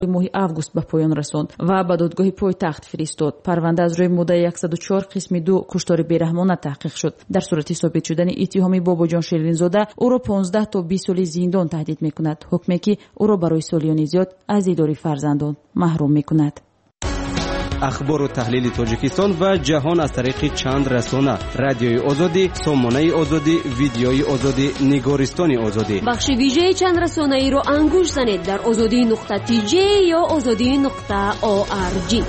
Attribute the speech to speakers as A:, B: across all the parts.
A: ماه август به پایان رساند و به دادگاه پایتخت فرستاد. پرونده از روی ماده 104 قسم 2 کشتار بیرحمانه تحقیق شد. در صورت ثابت شدن اتهام باباجان شیرین زاده او را 15 تا 20 سال زندان تهدید میکند، حکمی که او را برای سالیان زیاد از دیدار فرزندان محروم میکند.
B: اخبار و تحلیل تاجیکستان و جهان از طریق چند رسانه: رادیوی آزادی، سامانه آزادی، ویدیوی آزادی، نگارستان آزادی.
C: بخش ویژه چند رسانه ای را انگوش زنید در azadi.tj یا azadi.org.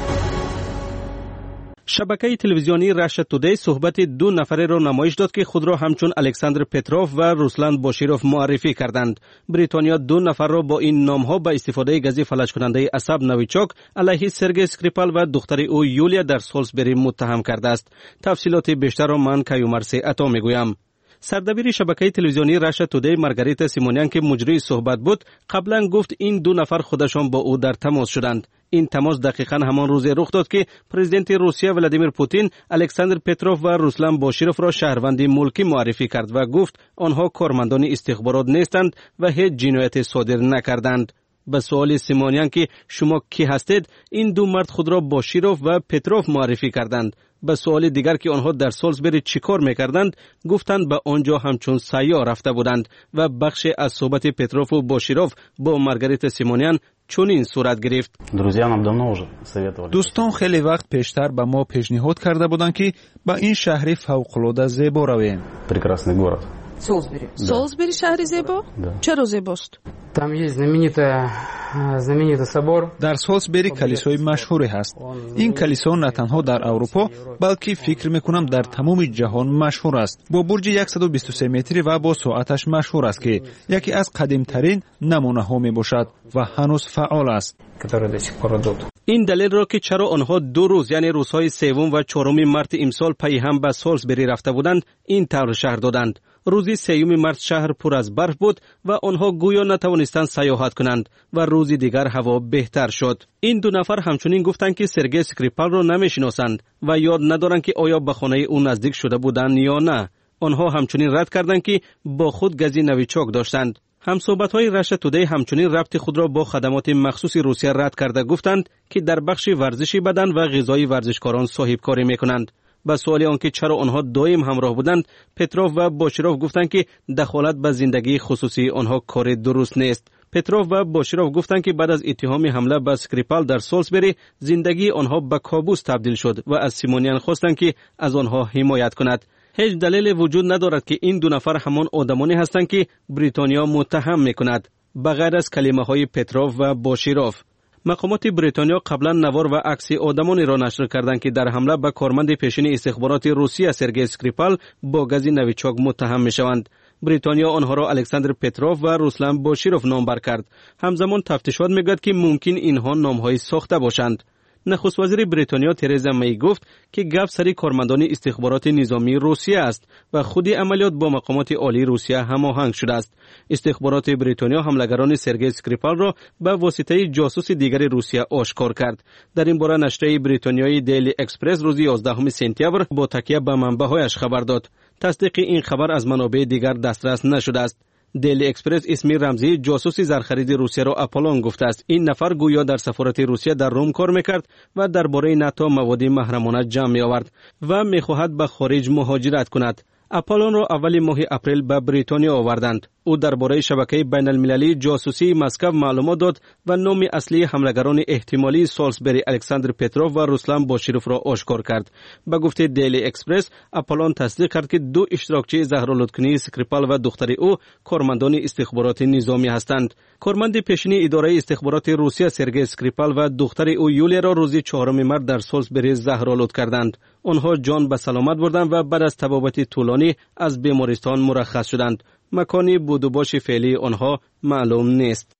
B: شبکه تلویزیونی رشا تودی صحبت 2 نفره را نمایش داد که خود را همچون الکساندر پتروف و روسلان باشیروف معرفی کردند. بریتانیا 2 نفر را با این نام‌ها به استفاده گازی فلج کننده عصب نویچاک علیه سرگئی اسکریپال و دختر او یولیا در سالزبری متهم کرده است. تفصیلات بیشتر را من کیومرسی عطا میگویم. سردبیر شبکه تلویزیونی رشا تودی مارگاریتا سیمونیان که مجری صحبت بود، قبلا گفت این 2 نفر خودشان با او در تماس شدند. این تماس دقیقاً همان روز رخ داد که پرزیدنت روسیه ولادیمیر پوتین الکساندر پتروف و روسلان باشیروف را شهروند ملکی معرفی کرد و گفت آنها کارمندان استخبارات نیستند و هیچ جنایتی صادر نکردند. به سوال سیمونیان که شما کی هستید، این 2 مرد خود را باشیروف و پتروف معرفی کردند. به سوال دیگر که آنها در سالزبری چیکار میکردند، گفتند به آنجا همچون سیاه رفته بودند و بخش از صحبت پتروف و باشیروف با مارگاریتا سیمونیان چنین صورت گرفت.
D: دوستان خیلی وقت پیشتر به ما پیشنهاد کرده بودند که به این شهر فوق‌العاده زیبا رویم.
E: سالزبری شهر زیبا؟ چرا زیباست؟
D: در سالزبری کلیسای مشهوری هست. این کلیسا نه تنها در اروپا بلکه فکر میکنم در تمام جهان مشهور است. با برج 123 متری و با ساعتش مشهور است که یکی از قدیمترین نمونه ها می باشد و هنوز فعال است.
B: این دلیل را که چرا آنها 2 روز یعنی روزهای 3 و 4 مارت امسال پی هم به سالزبری رفته بودند این طور شهر دادند. روزی 3 مارت شهر پر از برف بود و آنها گویا نتوانستند سیاحت کنند و روزی دیگر هوا بهتر شد. این 2 نفر همچنین گفتند که سرگئی اسکریپال را نمیشناسند و یاد ندارند که آیا به خانه او نزدیک شده بودند یا نه. آنها همچنین رد کردند که با خود گازی نویچاک داشتند. همصحبت‌های رشا تودی همچنین ربط خود را با خدمات مخصوص روسیه رد کرده گفتند که در بخش ورزشی بدن و غذای ورزشکاران صاحب کاری میکنند. به سوال آنکه چرا آنها دائم همراه بودند، پتروف و باشیروف گفتند که دخالت به زندگی خصوصی آنها کار درست نیست. پتروف و باشیروف گفتند که بعد از اتهام حمله به اسکریپال در سالزبری زندگی آنها به کابوس تبدیل شد و از سیمونیان خواستند که از آنها حمایت کند. هیچ دلیل وجود ندارد که این 2 نفر همان آدمانی هستند که بریتانیا متهم میکند، بغیر از کلمه های پتروف و باشیروف. مقامات بریتانیا قبلا نوار و عکس آدمانی را نشر کردند که در حمله به کارمند پیشین استخبارات روسیه سرگئی اسکریپال با گاز نویچاک متهم میشوند. بریتانیا آنها را الکساندر پتروف و روسلان باشیروف نامبر کرد. همزمان تفتیشات میگوید که ممکن اینها نامهای ساخته باشند. نخست وزیر بریتانیا ترزا می گفت که گپ سری کارمندان استخبارات نظامی روسیه است و خود عملیات با مقامات عالی روسیه هماهنگ شده است. استخبارات بریتانیا حملگران سرگئی اسکریپال را به واسطه جاسوس دیگر روسیه آشکار کرد. در این باره نشریه بریتانیایی دیلی اکسپرس روز 11 سپتامبر با تکیه به منبع‌هایش خبر داد. تصدیق این خبر از منابع دیگر دسترس نشده است. دیلی اکسپرس اسمی رمزی جاسوس زرخرید روسیه را آپولون گفته است. این نفر گویا در سفارت روسیه در روم کار میکرد و درباره ناتو مواد محرمانه جمع می آورد و میخواهد به خارج مهاجرت کند. آپولون را اول ماه اپریل به بریتانیا آوردند. او درباره شبکه بین المللی جاسوسی مسکو معلومات داد و نام اصلی حملگران احتمالی سالزبری الکساندر پتروف و روسلان باشیروف را آشکار کرد. به گفته دیلی اکسپرس، آپولون تصدیق کرد که 2 اشتراکچی زهرآلودکنی اسکریپال و دختر او کارمندان استخبارات نظامی هستند. کارمند پیشین اداره استخبارات روسیه سرگئی اسکریپال و دختر او یولیا را روز 4 مارت در سالزبری زهرآلود کردند. آنها جان به سلامت بردند و بعد از تبابت طولانی از بیمارستان مرخص شدند. مکانی بود و باش فعلی آنها معلوم نیست.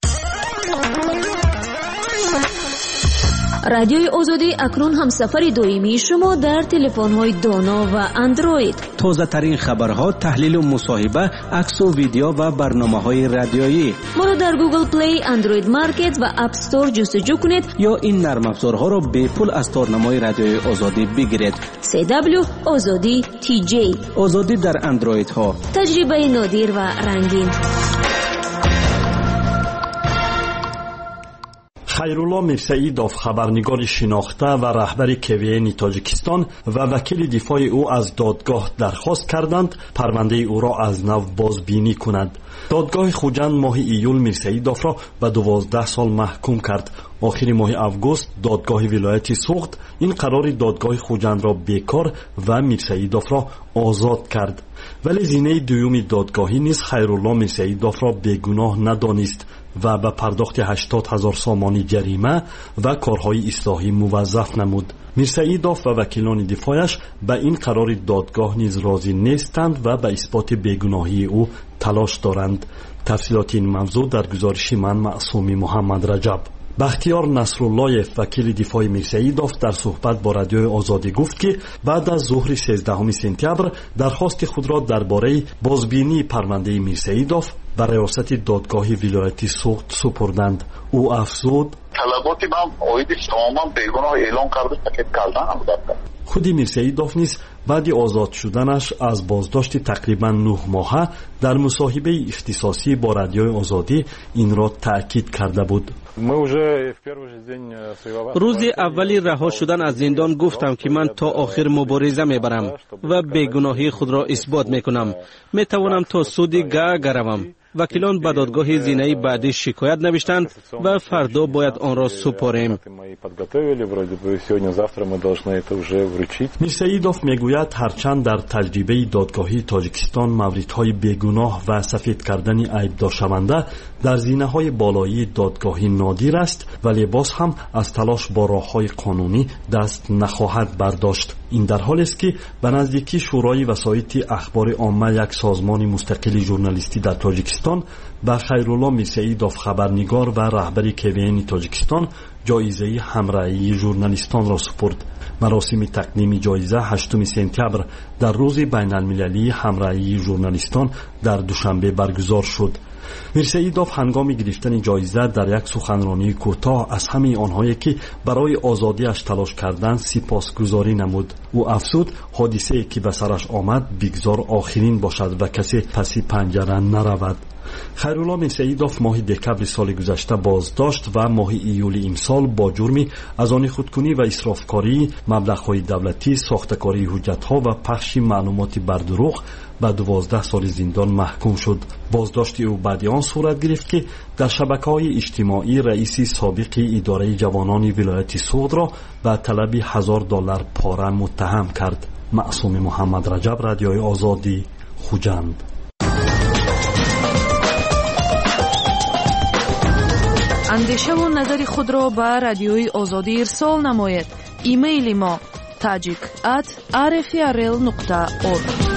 C: رادیوی آزادی اکنون هم سفر دائمی شما در تلفن‌های دانا و اندروید.
B: تازه ترین خبرها، تحلیل و مصاحبه، عکس و ویدیو و برنامه‌های رادیویی.
C: ما را در گوگل پلی، اندروید مارکت و اپ استور جستجو کنید
B: یا این نرم افزارها را به پول از تارنمای رادیوی آزادی بگیرید.
C: CW آزادی TJ.
B: آزادی در اندروید ها.
C: تجربه نادر و رنگین.
F: خیرالله میرسعیدوف خبرنگار شناخته و رهبر KVN تاجیکستان و وکیل دفاع او از دادگاه درخواست کردند پرونده او را از نو بازبینی کند. دادگاه خوجند ماه ایول میرسعیدوف را به 12 سال محکوم کرد. آخر ماه اوگوست دادگاه ولایت سوخت این قرار دادگاه خوجند را بیکار و میرسعیدوف را آزاد کرد. ولی زینه دوم دادگاهی نیز خیرالله میرسعیدوف را بیگناه ندانست و به پرداخت 80,000 سامانی جریمه و کارهای اصلاحی موظف نمود. میرسعیدوف و وکیلان دفاعش به این قرار دادگاه نیز راضی نیستند و به اثبات بیگناهی او تلاش دارند. تفصیلات این موضوع در گزارش من معصومی محمد رجب. بختیار نصراللهیف وکیل دفاع میرسعیدوف در صحبت با رادیوی آزادی گفت که بعد از ظهر 13 سپتامبر درخواست خود را درباره بازبینی پرونده میرسعیدوف به ریاست دادگاه ولایت سوخت سپردند. او افزود
G: طلبات من اویدش تماما بیگناه اعلام کرده تکید کردن البته.
F: خود میرسعیدوف نیز بعد آزاد شدنش از بازداشت تقریبا 9 ماهه در مصاحبه اختصاصی با رادیوی آزادی این را تأکید کرده بود.
B: روز اولی رها شدن از زندان گفتم که من تا آخر مبارزه میبرم و بیگناهی خود را اثبات میکنم. میتوانم تا سود گروم. وکیلان به دادگاه زینه‌ای بعدی شکایت نوشتند و فردا باید آن را سپاریم.
F: میرسعیدوف میگوید هرچند در تجربه دادگاهی تاجیکستان موردهای بیگناه و سفید کردن عیبدار شونده در زینه‌های بالایی دادگاهی نادر است ولی باز هم از تلاش با راه‌های قانونی دست نخواهد برداشت. این در حالی است که به نزدیکی شورای وسایط اخبار عامه یک سازمان مستقل ژورنالیستی در تاجیکستان به خیرالله میرسعیدوف خبرنگار و رهبر KVN تاجیکستان جایزه همراهی ژورنالیستان را سپرد. مراسم تقدیم جایزه 8 سپتامبر در روز بین المللی همراهی ژورنالیستان در دوشنبه برگزار شد. میرسعیدوف هنگام گرفتن جایزه در یک سخنرانی کوتاه از همه آنهایی که برای آزادیش تلاش کردند سپاسگزاری نمود. او افزود حادثه‌ای که به سرش آمد بگذار آخرین باشد و کسی پس پنجره نرود. خیرالله میرسعیدوف ماه دکمبر سال گذشته بازداشت و ماه ایول امسال با جرم از آن خودکنی و اسرافکاری، مبلغ‌های دولتی، ساختکاری حجت‌ها و پخش معلومات بر دروغ به 12 سال زندان محکوم شد. بازداشت او بعد آن صورت گرفت که در شبکه‌های اجتماعی رئیس سابق اداره جوانان ولایت سوخت را به طلب $1000 پاره متهم کرد. معصوم محمد رجب، رادیوی آزادی، خوجند.
E: اندیشه و نظر خود را به رادیوی آزادی ارسال نماید. ایمیل ما tajik@rfrl.org.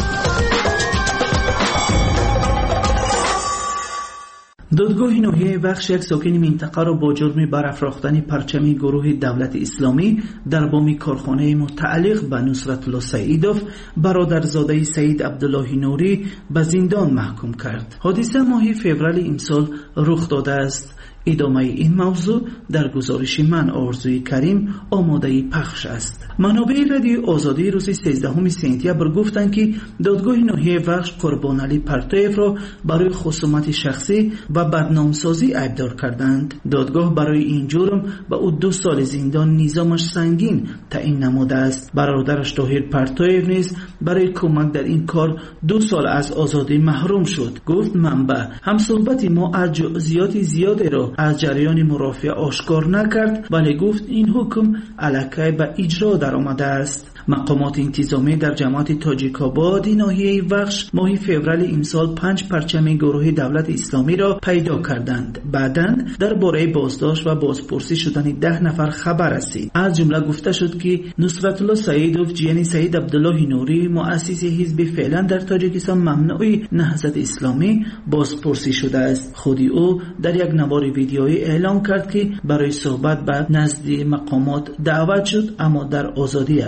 H: دادگاه ناحیه بخش یک ساکن منطقه را با جرم برافراختن پرچم گروه دولت اسلامی در بام کارخانه متعلق به نصرتالله سعیدوف برادرزاده سید عبدالله نوری به زندان محکوم کرد. حادثه ماه فوریه امسال رخ داده است. ادامه این موضوع در گزارش من آرزوی کریم آماده پخش است. منابع رادیو آزادی روز 13 سپتامبر گفتند که دادگاه ناحیه بخش قربان علی پرتویف را برای خصومت شخصی و بدنامسازی ایبدار کردند. دادگاه برای این جرم به او 2 سال زندان نظامش سنگین تعیین نموده است. برادرش طاهر پرتویف نیز برای کمک در این کار 2 سال از آزادی محروم شد. گفت منبع همصحبت ما از جزئیات زیادی را از جریان مرافعه آشکار نکرد ولی گفت این حکم الکی به اجرا در آمده است. مقامات انتظامی در جماعت تاجیک‌آباد ناحیه بخش ماه فوریه امسال 5 پرچم گروه دولت اسلامی را پیدا کردند. بعداً درباره بازداشت و بازپرسی شدن 10 نفر خبر رسید. از جمله گفته شد که نصرتالله سعیدوف جیانی سید عبدالله نوری مؤسس حزب فعلا در تاجیکستان ممنوع نهضت اسلامی بازپرسی شده است. خود او در یک نوار ویدیویی اعلام کرد که برای صحبت به نزد مقامات دعوت شد اما در آزادی است.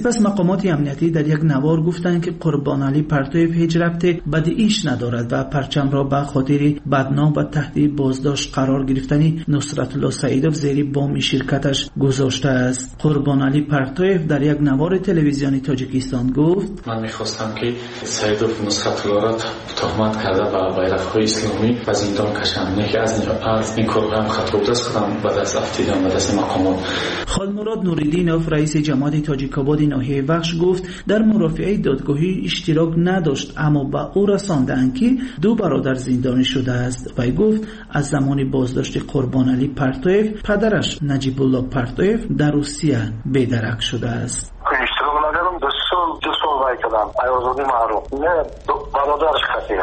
H: سپس مقامات امنیتی در یک نوار گفتند که قربان علی پرتویف هیچ ربطی به داعش ندارد و پرچم را به خاطر بدنام و تحت بازداشت قرار گرفتن نصرت الله سعیدوف زیر بام شرکتش گذاشته است. قربان علی پرتویف در یک نوار تلویزیونی تاجیکستان گفت:
I: من می‌خواستم که سعیدوف نصرت الله را تهمت کرده و بیرق‌های اسلامی به زندان کشند. یکی از این کارها هم خطا بود است، خودم به دست افتادم به دست مقامات.
H: خالمراد نوریدینوف رئیس جماعت تاجیک‌آباد ناحیه وخش گفت در مرافعه دادگاهی اشتراک نداشت، اما به او رساندند که 2 برادر زندانی شده است. و گفت از زمان بازداشت قربان علی پرتویف پدرش نجیب الله پرتویف در روسیه بی‌درک شده است.
J: اشتراک ندارم، 2 سال وای کردم آزادی محروم نه برادرش خطیه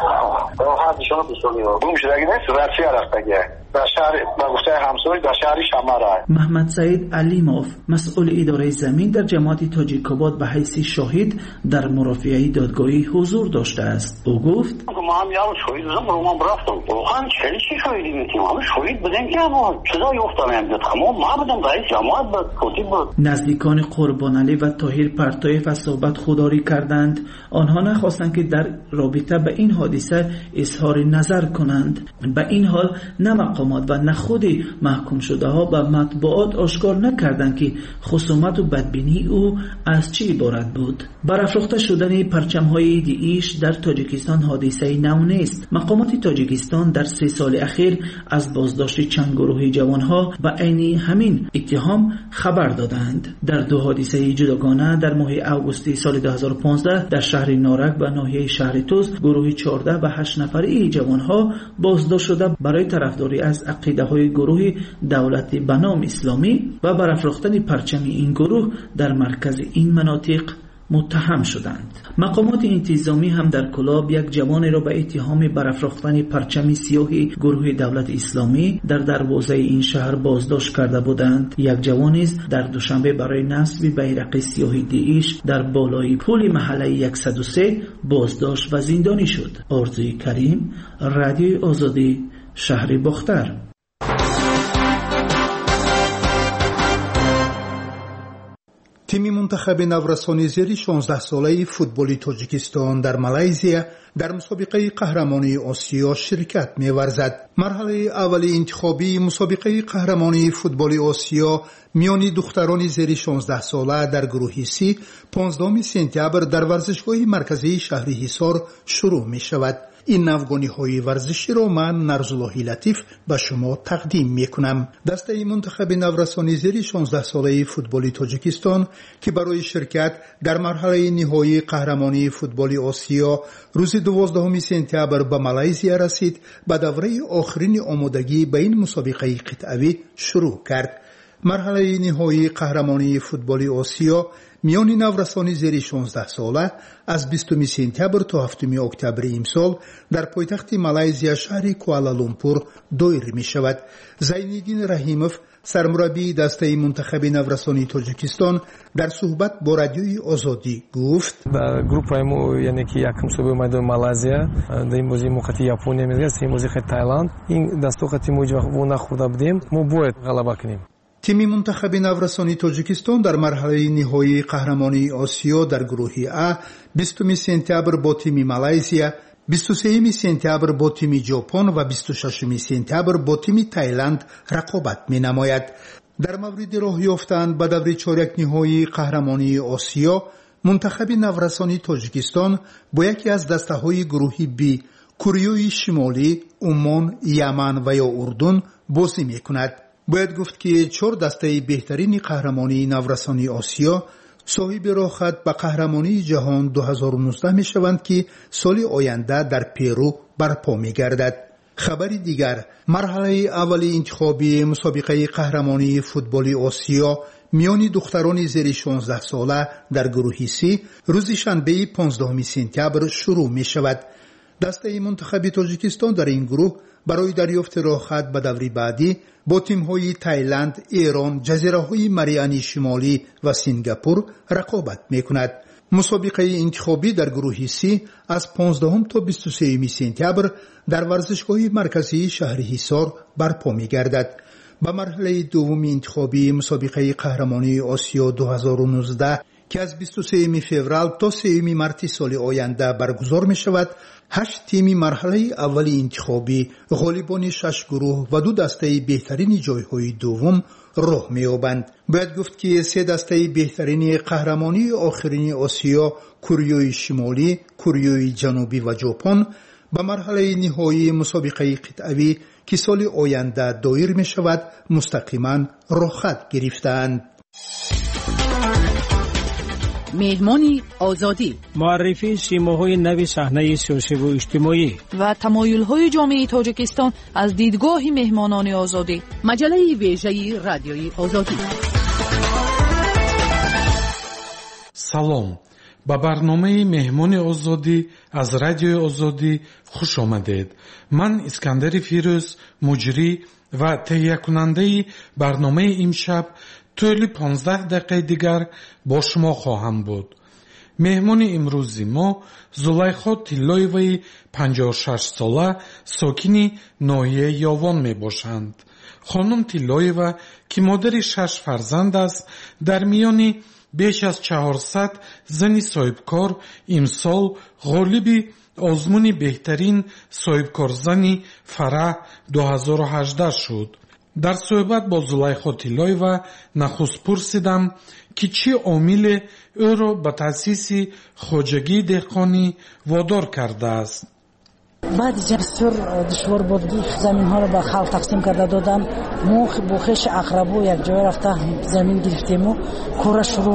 J: راحت نشانه بسیاری گم شده اگه نیست روسیه رفته در شهر بگوسته همسوی در شهر شماره.
H: محمد سعید علیموف مسئول اداره زمین در جماعت تاجیک‌آباد به حیث شاهد در مرافعه دادگاهی حضور داشته است. او گفت
J: ما هم یه شاهد رو رفتم واقعا چی شاهدی میتیم همه شاهد بودیم که اما چیزایی افتادن ما بودم رئیس جماعت بود.
H: نزدیکان قربان علی و طاهر پرتویف از صحبت خودداری کردند. آنها نخواستند که در رابطه به این حادثه اظهار نظر کنند. به این حال نه مقامات و نه خود محکوم شده ها به مطبوعات آشکار نکردند که خصومت و بدبینی او از چه عبارت بود. برافروخته شدن پرچم های داعش در تاجیکستان حادثه نو نیست. مقامات تاجیکستان در 3 سال اخیر از بازداشت چند گروه جوانها و عین همین اتهام خبر دادند. در 2 حادثه جداگانه در ماه اوگوست سال 2015 در شهر نارک و ناحیه شهر توز گروه 14 و 8 نفره جوانها بازداشت شده برای طرفداری از عقیده‌های گروه دولت به نام اسلامی و برافروختن پرچم این گروه در مرکز این مناطق متهم شدند. مقامات انتظامی هم در کلاب یک جوان را به اتهام برافروختن پرچم سیاه گروه دولت اسلامی در دروازه این شهر بازداشت کرده بودند. یک جوان نیز در دوشنبه برای نصب بیرق سیاه داعش در بالای پل محله 103 بازداشت و زندانی شد. آرزوی کریم، رادیوی آزادی، شهر باختر.
K: تیم منتخب نورسانی زیر 16 ساله فوتبال تاجیکستان در مالزیا در مسابقه قهرمانی آسیا شرکت می‌ورزد. مرحله اول انتخابی مسابقه قهرمانی فوتبال آسیا میان دختران زیر 16 ساله در گروه سی 15 سپتامبر در ورزشگاه مرکزی شهر حصار شروع می‌شود. این نوگانی‌های ورزشی را من نرزاللهی لطیف به شما تقدیم می‌کنم. دسته منتخب نورسانی زیر 16 ساله فوتبال تاجیکستان که برای شرکت در مرحله نهایی قهرمانی فوتبال آسیا روز 12 سپتامبر به مالزیا رسید، به دوره آخرین آمادگی به این مسابقه قطعی شروع کرد. مرحله نهایی قهرمانی فوتبال آسیا میان نورسانی زیر 16 ساله از 20 سپتامبر تا 7 اکتبر امسال در پایتخت مالزیا شهر کوالالامپور دایر می شود. زینالدین رحیموف سرمربی دسته منتخب نورسانی تاجیکستان در صحبت با رادیوی آزادی گفت:
L: در گروه ما یعنی که یک مسابقه میدان مالزیا در این بازی موقعی ژاپنیا میگذشت، این بازی تایلند، این دستوقتی ما نخورده بودیم، ما باید غلبه کنیم.
K: تیم منتخب نورسانی تاجیکستان در مرحله نهایی قهرمانی آسیا در گروه ا 20 سپتامبر با تیم مالزیا، 23 سپتامبر با تیم ژاپن و 26 سپتامبر با تیم تایلند رقابت می‌نماید. در مورد راه یافتن به دور چهارک نهایی قهرمانی آسیا، منتخب نورسانی تاجیکستان با یکی از دسته‌های گروه بی، کره شمالی، عمان، یمن و یا اردن بازی می‌کند. باید گفت که 4 دسته بهترین قهرمانی نورسانی آسیا صاحب راه خط به قهرمانی جهان 2019 می شوند که سال آینده در پیرو برپا می گردد. خبر دیگر، مرحله اول انتخابی مسابقه قهرمانی فوتبال آسیا میان دختران زیر 16 ساله در گروه سی روز شنبه 15 سپتامبر شروع می شود. دسته منتخب تاجیکستان در این گروه برای دریافت راه خط به دوره بعدی با تیم‌های تایلند، ایران، جزیره‌های مریانی شمالی و سینگاپور رقابت می‌کند. مسابقه انتخابی در گروه سی از 15 تا 23 سپتامبر در ورزشگاه مرکزی شهر حصار برپا می‌گردد. به مرحله دوم انتخابی مسابقه قهرمانی آسیا 2019 که از 23 فوریه تا 3 مارس سال آینده برگزار می شود، 8 تیم مرحله اول انتخابی غالبان 6 گروه و 2 دسته بهترین جایهای دوم راه می‌یابند. باید گفت که 3 دسته بهترین قهرمانی آخرین آسیا، کره شمالی، کره جنوبی و ژاپن، به مرحله نهایی مسابقه قطعی که سال آینده دایر می شود مستقیما راه خط گرفتند.
E: مهمانی آزادی،
M: معرفی سیماهای نو صحنه سیاسی و اجتماعی
E: و تمایل‌های جامعه تاجیکستان از دیدگاه مهمانان آزادی. مجله ویژه رادیوی آزادی.
N: سلام، با برنامه مهمان آزادی از رادیوی آزادی خوش آمدید. من اسکندر فیروز، مجری و تهیه کننده برنامه امشب طول 15 دقیقه دیگر با شما خواهم بود. مهمان امروزی ما زلیخا تیلویوی 56 ساله ساکن ناحیه یاوان می باشند. خانم تیلویوا که مادر 6 فرزند است، در میان بیش از 400 زن صاحبکار امسال غالب آزمون بهترین صاحبکار زنی فرح 2018 شد. در صحبت با زلیخا تیلویوا نخست پرسیدم که چه عامل او را به تأسیس خواجگی دهقانی وادار کرده است.
O: بعد بسیار دشوار بود زمین ها رو به خلق تقسیم کرده دادن. ما با خویش اقربا یک جای رفته زمین گرفتیم و کار شروع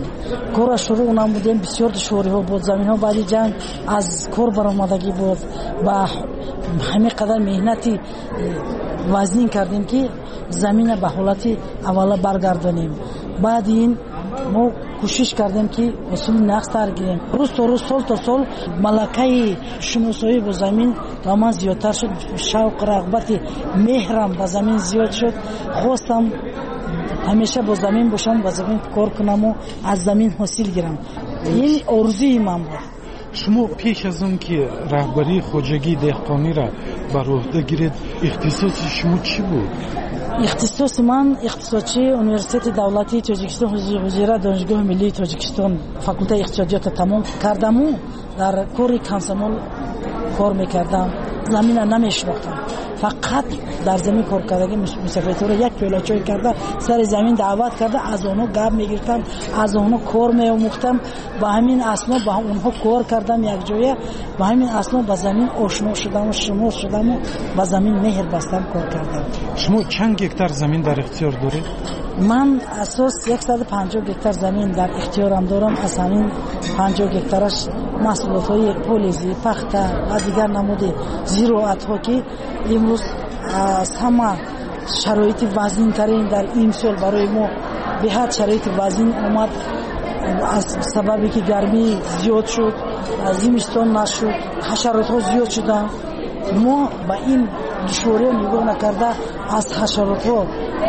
O: نمودیم. بسیار دشواری ها بود. زمین ها بعد جنگ از کار برآمدگی بود. با همین قدر مهنتی وزنین کردیم که زمین به حالت اولا برگردانیم. بعد این ما کوشش کردیم که اصول نقص تر گیریم. روز تا روز، سال تا سال ملکه شناسایی با زمین تمام زیادتر شد. شوق رغبت مهرم با زمین زیاد شد. خواستم همیشه با زمین باشم، با زمین کار کنم و از زمین حاصل گیرم. این آرزوی من بود.
N: شما پیش از اون که رهبری خواجگی دهقانی را بر عهده گیرید، اختصاص شما چی بود؟
O: اختصاص من اقتصادچی انیورسیت دولتی تاجیکستان حضور دانشگاه ملی تاجیکستان فاکولته اقتصادیات تمام کردم و در کار کانسمول کار میکردم. زمین نمیشناختم، فقط در زمین کار کردگی مسافرتور یک پیاله چای کرده سر زمین دعوت کرده، از اونها گپ میگرفتم، از اونها کار میآموختم. با همین اسناد با اونها کار کردم یک جایه. با همین اسناد با زمین آشنا شدم و شناس شدم و با زمین مهر بستم کار کردم.
N: شما چند هکتار زمین در اختیار دارید؟
O: من اساس 150 هکتار زمین در اختیارم دارم. از همین 50 هکتارش محصولات‌های پولیزی، پخته و دیگر نمود زراعت‌ها که امروز از همه شرایط وزین ترین در این سال برای ما به حد شرایط وزین اومد. از سببی که گرمی زیاد شد، زمستان نشد، حشرات‌ها زیاد شدن. ما با این دشواری نگاه نکرده از حشرات‌ها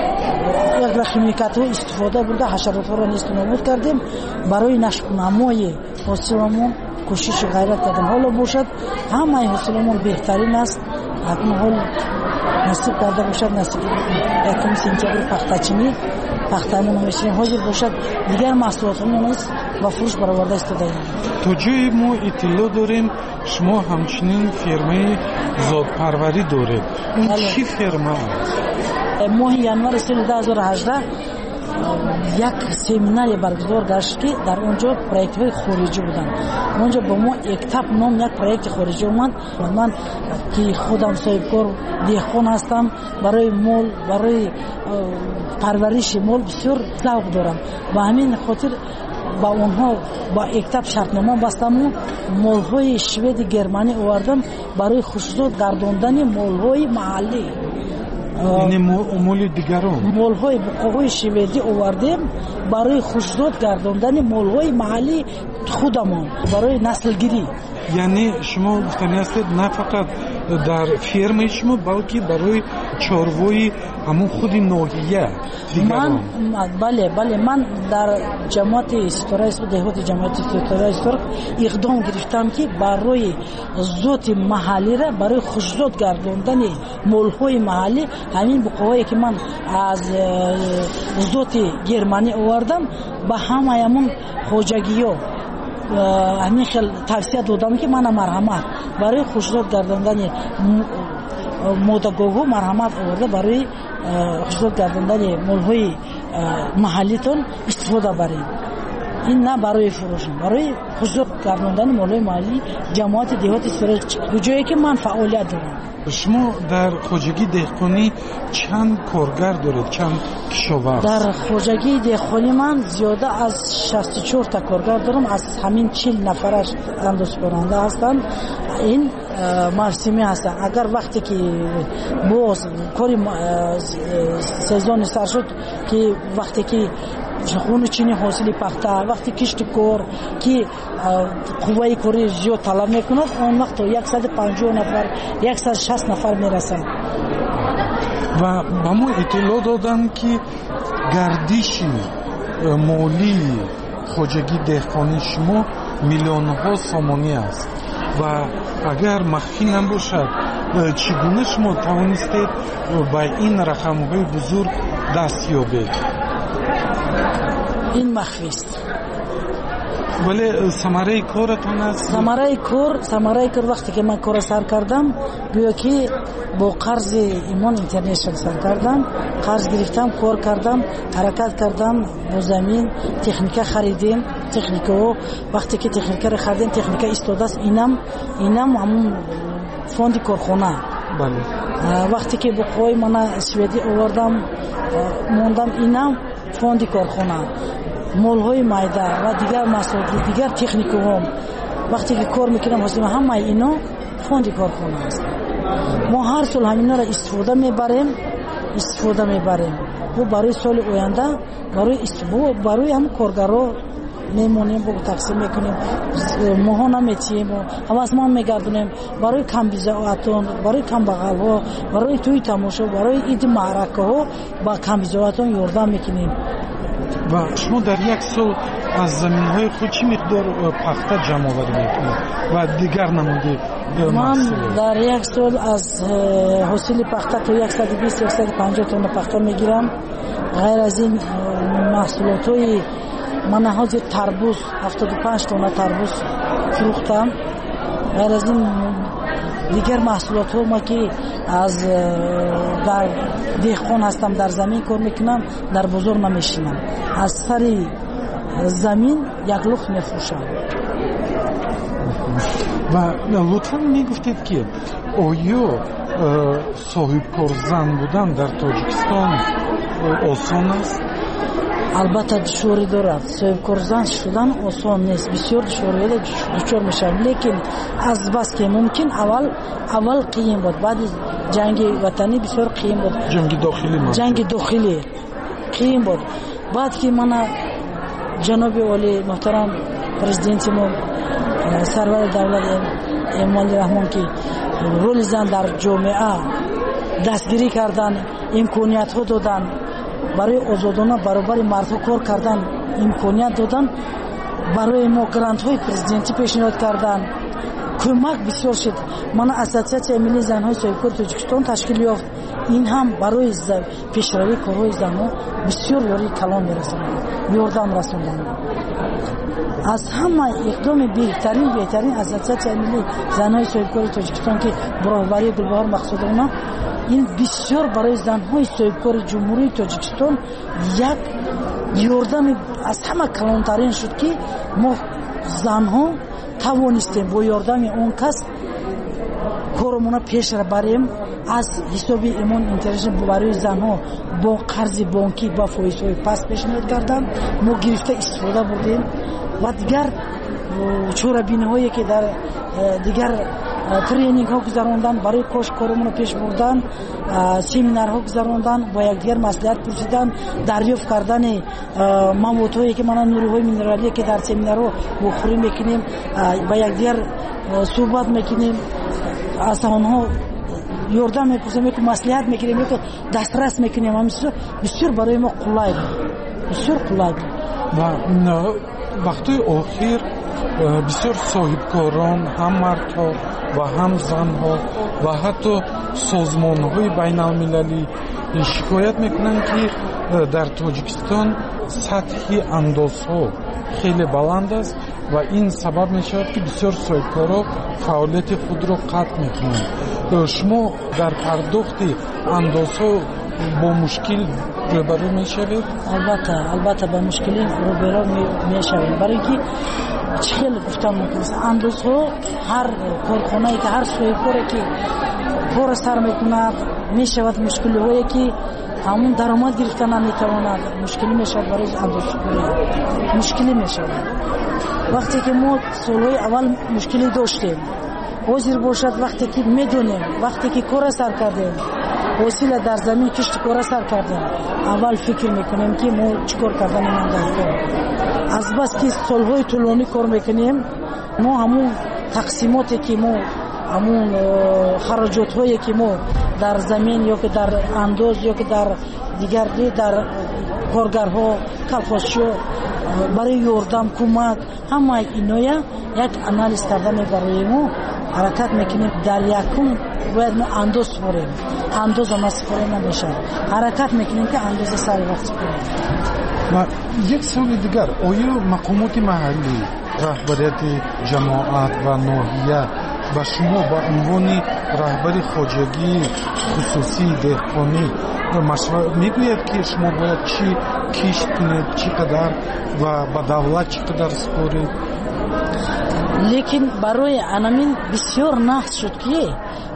O: یک خیمیکات‌ها استفاده بوده، حشرات‌ها را نیست نابود کردیم. برای نمای حاصلمون کوشش غیرت کردیم. حالا باشد همه حاصلمون بهترین است. اکنون حال نصیب کرده باشد نصیب یکم سنتیامبر پختچینی پختمون میشیم حاضر باشد دیگر محصولاتمون است و فروش برآورده استفاده.
N: تو جای ما اطلاع داریم شما همچنین فرمه زادپروری دارید. این چی فرمه است؟
O: ماه ینوار سال 2018 یک سمیناری برگزار گشت که در اونجا پروژه‌های خارجی بودن. اونجا با ما اکتاب نام یک پروژه خارجی اومد. من که خودم صاحبکار دهقان هستم، برای مال، برای پرورش مال بسیار ذوق دارم. با همین خاطر با اونها با اکتاب شرطنامه بستم و مال‌های شوید گرمانی آوردم برای خصوصا گرداندن مال‌های محلی.
N: یعنی مال دیگران،
O: مال‌های بقاهای شویدی آوردیم برای خصوصات گرداندن مال‌های محلی خودمان برای نسل گیری.
N: یعنی شما گفتنی هستید نه فقط дар фермаи шумо, балки барои чорвои ҳамон худи ноҳия дигарон?
O: бале, ман дар ҷамоати деҳоти ҷамоати ситораи сурх иқдом гирифтам ки барои зоти маҳаллира, барои хушзод гардондани молҳои маҳаллӣ, ҳамин буқовое ки ман аз зоти германӣ овардам, ба ҳамаямон хоҷагиё ҳамин хел тавсия додам ки мана марҳамат барои хушзод гардондани модагоҳҳо марҳамат оварда барои хушзод гардондани молҳои маҳаллитон истифода барем. ин на барои фурӯш, барои хушзод гардондани молҳои маҳаллӣ ҷамоати деҳоти сурх, ҷое ки ман фаъолият дорам.
N: шумо дар хоҷагии деҳқонӣ чанд коргар доред, чанд кишоварз?
O: дар хоҷагии деҳқонӣ ман зиёда аз 64 та коргар дорам. аз ҳамин 40 нафараш андозкоранда ҳастанд. ин мавсимӣ ҳастанд. агар вақте ки боз кори сезони сар шуд, ки вақте ки хунучини ҳосили пахта, вақти кишти кор ки қувваи кори зиёд талаб мекунад, он вақт то 150 нафар 160 нафар мерасад.
N: ва ба мо иттилоъ доданд ки гардиши молии хоҷагии деҳқонии шумо миллионҳо сомонӣ аст ва агар махфӣ набошад, чӣ гуна шумо тавонистед ба ин рақамҳои бузург даст ёбед?
O: ин махфист.
N: вале самараи коратон аст? самараи кор вақте ки ман кора сар кардам, гӯё ки бо қарзи Имон Интернешнл сар кардам, қарз гирифтам, кор кардам, ҳаракат кардам, бо замин техника харидем. техникаҳо вақте ки техникаро харидем, техника истодааст. инам ҳамун фонди корхона. вақте ки буқои мана шведӣ овардам, мондам, инам фонди корхона, молҳои майда ва дигар маҳсулоти дигар техникаҳо. вақте ки кор мекунам, ҳамаи ино фонди корхона аст. мо ҳар сол ҳаминаро истифода мебарем. бо барои соли оянда барои ҳам коргаро мемонем, бо тақсим мекунем, моҳо наметием, ҳавас ман мегардонем барои камбизоатон, барои камбағалҳо, барои тӯи тамошо, барои иди маъракаҳо ба камбизоатон ёрдам мекунем. ва шумо дар як сол аз заминҳои худ чӣ миқдор пахта ҷамъоварӣ мекунед ва дигар намуди маҳсулот?
O: ман дар як сол аз ҳосили пахта то 120-150 тонна пахта мегирам. ғайр аз ин маҳсулотҳои мана ҳозир тарбуз 75 тонна тарбуз фурӯхтам. ғайр аз ин дигар маҳсулотҳо ма ки аз дар деҳқон ҳастам, дар замин кор мекунам, дар бозор намешинам, аз сари замин як луфт мефурӯшам.
N: ва лутфан мегуфтед ки оё соҳибкорзан будан дар Тоҷикистон осон аст?
O: албатта душворӣ дорад. соҳибкорзан шудан осон нест, бисёр душвориҳо дучор мешавад. лекин аз бас ки мумкин аввал қиин буд, баъди ҷанги ватанӣ бисёр қиин буд, ҷанги дохилӣ қиин буд. баъд ки мана ҷаноби оли муҳтарам президенти мо сарвари давлат Эмомалӣ Раҳмон ки роли зан дар ҷомеа дастгирӣ кардан, имкониятҳо додан, барои озодона баробари мардҳо кор кардан имконият додан, барои мо грантҳои президентӣ пешниҳод кардан, кӯмак бисёр шуд. мана ассотсиатсияи миллии занҳои соҳибкори Тоҷикистон ташкил ёфт. ин ҳам барои пешравии корҳои занҳо бисёр ёрии калон мерасонад, ёрдам расонданд. аз ҳама иқдоми беҳтарин ассотсиатсияи миллии занҳои соҳибкори Тоҷикистон ки бо роҳбарии Гулбаҳор Мақсудовна, ин бисёр барои занҳои соҳибкори ҷумҳурии Тоҷикистон як ёрдами аз ҳама калонтарин шуд ки мо занҳо тавонистем бо ёрдами он кас коромона пешра барем. аз ҳисоби Имон Интернешнл барои занҳо бо қарзи бонкӣ ба фоизҳои паст пешниҳод кардан, мо гирифта истифода бурдем ва дигар чорабиниҳое ки дар дигар тренингҳо гузарондан, барои кош коромона пеш бурдан, семинарҳо гузарондан, ба якдигар маслиҳат пурсидан, дарёфт кардани маводҳое ки мана нуриҳои минералие ки дар семинарҳо бохӯрӣ мекунем, ба якдигар суҳбат мекунем. از آنها یاردم می‌کنیم که مصلحت می‌گیریم که دسترس می‌کنیم همین بسیار برای ما قلای بسیار قلای
N: و وقتی آخر بسیار صاحبکاران هم مردها و هم زنها و حتی سازمان‌های بین‌المللی شکایت میکنند که در تاجیکستان سطح اندازها خیلی بلند است و این سبب میشود که بسیار صاحبکارا فعالیت خود را قطع میکنند. شما در پرداخت اندازها با مشکل روبرو میشوید؟
O: البته با مشکلی روبرو میشوید، برای اینکه چخیل گفتم میکنم اندازها هر کارخانه‌ای که هر صاحبکاری که کار سر میکند میشود مشکلی هایی که همون درآمد گرفتن نمیتواند مشکلی میشود برای اندازه‌گیری مشکلی میشود. وقتی که ما سالهای اول مشکلی داشتیم حاضر باشد وقتی که میدونیم وقتی که کار سر کردیم وسیله در زمین کشت کار سر کردیم اول فکر میکنیم که ما چیکار کردن من در کار از بس که سالهای طولانی کار میکنیم ما همون تقسیماتی که ما همون خراجات هایی که ما در زمین یا که در انداز یا که در دیگر در کارگرها کلفاسشو برای یاردم کمک همه اینا یک انالیز کردن برای ما حرکت میکنیم در یکم باید ما انداز سپاریم انداز ما سپاریم نمیشه حرکت میکنیم که انداز سر وقت سپاریم.
N: و یک سوال دیگر آیا مقامات محلی رهبریت جماعت و ناحیه و شما با عنوان رهبر خواجگی خصوصی دهقانی مشورت میگوید که شما باید چی کشت کنید چقدر و به دولت چقدر سپارید؟
O: لیکن برای انامین بسیار نحس شد که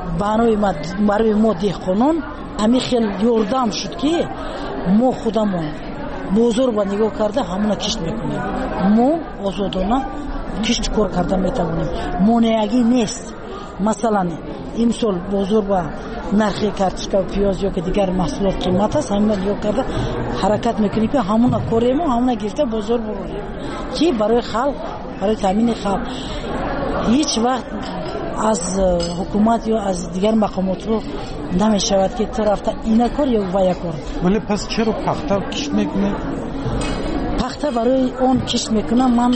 O: برای ما دهقانان همین خیلی یاردم شد که ما خودمون بزرگ و نگاه کرده همونا کشت میکنیم ما آزادانه کشت کار کرده میتونیم مانعی نیست. مثلا امسال بزرگ و نرخ کارتشکا و پیاز یا که دیگر محصولات قیمت است همین نگاه کرده حرکت میکنیم که همونا کاریم و همونا گرفته بزرگ ببریم که برای خلق برای تامین خلق هیچ وقت از حکومت یا از دیگر مقامات رو نمیشود که طرف اینا کار یا ویا کار.
N: ولی پس چرا پخته کشت میکنه؟
O: پخته برای اون کشت میکنم من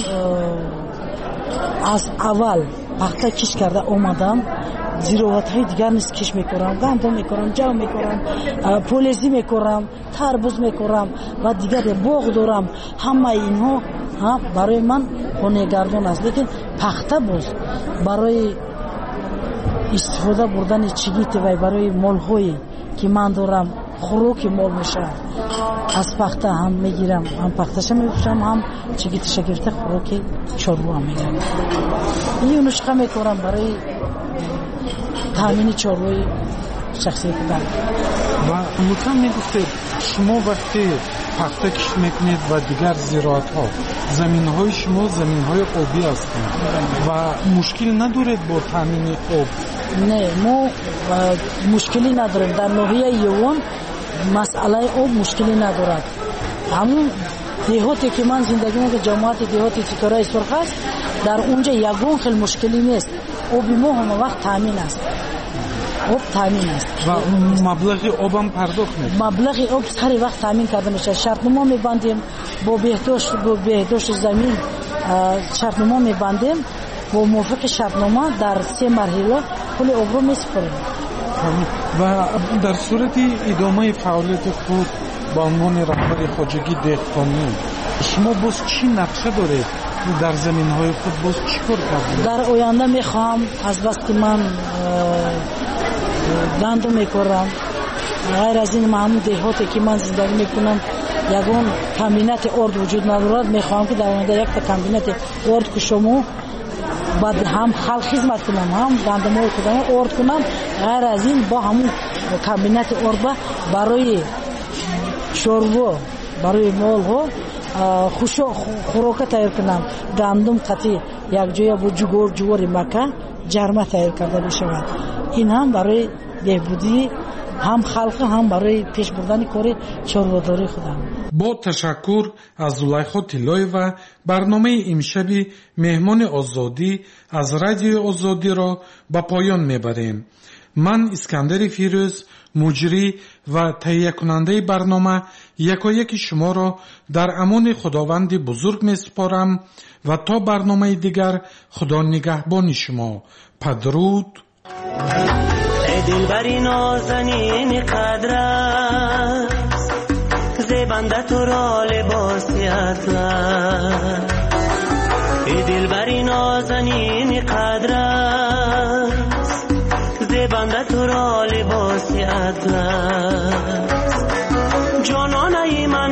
O: از اول پخته کشت کرده اومدم زیروات های دیگر نیست کشت میکنم گندم میکنم جو میکنم پولزی میکنم تربوز میکنم و دیگر باغ دارم همه اینها برای من خانه‌گردان است. لیکن پخته باز برای استفاده بردن چیگیت و برای مال‌هایی که من دارم خوراک مال میشه از پخته هم میگیرم هم پخته‌ش میفروشم هم چیگیتش گرفته خوراک چارو هم میگیرم. این نسخه میکنم برای تامین چاروی شخصی خودم.
N: و مطمئن میگفتید شما وقتی پخته کشت میکنید و دیگر زراعت ها زمین های شما زمین های آبی هستند و مشکل ندارید با تامین آب؟
O: نه ما مشکلی نداریم در ناحیه یوان مسئله آب مشکلی ندارد. همون دیهاتی که من زندگی میکنم جماعت دیهاتی ستاره سرخ است در اونجا یگان خیلی مشکلی نیست آبی ما هم وقت تامین است آب تامین است
N: و مبلغ آب هم پرداخت میشه.
O: مبلغ آب سر وقت تامین کرده میشه شرطنامه میبندیم با بهداشت زمین شرطنامه میبندیم با موافق شرطنامه در 3 مرحله کل آب رو میسپاریم.
N: و در صورت ادامه فعالیت خود با عنوان رهبر خواجگی دهقانی شما باز چی نقشه دارید در زمین های خود باز چی کار کنید؟
O: در آینده میخوام از بس که من گندم میکارم غیر از این همون دیهاتی که من زندگی میکنم یگان کمبینت ارد وجود ندارد میخوام که در آینده یک تا کمبینت ارد که شما بعد هم خلق خدمت کنم هم گندم های خودم ارد کنم غیر از این با همون کمبینت ارد برای شوربه برای مال ها خوراک تیار کنم گندم قطعی یک جای با جوار مکه جرمه تیار کرده بشود. این هم برای بهبودی هم خلق هم برای پیش بردن کار چاره‌داری خودم.
N: با تشکر از زلیخا طلایی‌وا برنامه امشبی مهمان آزادی از رادیوی آزادی را به پایان میبریم. من اسکندر فیروز مجری و تهیه کننده برنامه یکایک شما را در امان خداوند بزرگ میسپارم و تا برنامه دیگر خدا نگهبان شما. بدرود.
P: ای دلبری نازنین قدر است، زیبنده تو را لباسی اطلس. ای دلبری نازنین قدر است، زیبنده تو را لباسی اطلس. جانانه من